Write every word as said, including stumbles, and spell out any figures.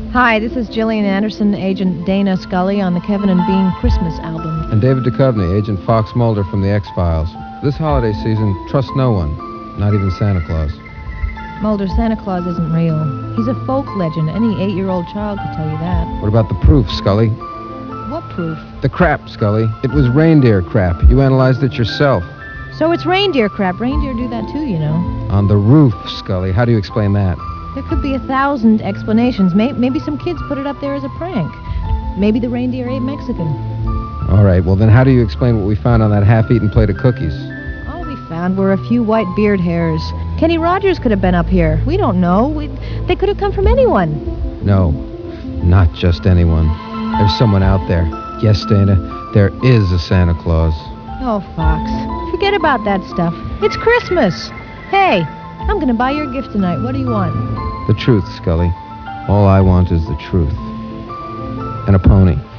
Hi, this is Gillian Anderson, Agent Dana Scully on the Kevin and Bean Christmas album. And David Duchovny, Agent Fox Mulder from the X-Files. This holiday season, trust no one, not even Santa Claus. Mulder, Santa Claus isn't real. He's a folk legend. Any eight-year-old child could tell you that. What about the proof, Scully? What proof? The crap, Scully. It was reindeer crap. You analyzed it yourself. So it's reindeer crap. Reindeer do that too, you know. On the roof, Scully. How do you explain that? There could be a thousand explanations. Maybe some kids put it up there as a prank. Maybe the reindeer ate Mexican. All right, well then how do you explain what we found on that half-eaten plate of cookies? All we found were a few white beard hairs. Kenny Rogers could have been up here. We don't know. We, they could have come from anyone. No, not just anyone. There's someone out there. Yes, Dana, there is a Santa Claus. Oh, Fox. Forget about that stuff. It's Christmas. Hey, I'm gonna buy your gift tonight. What do you want? The truth, Scully. All I want is the truth. And a pony.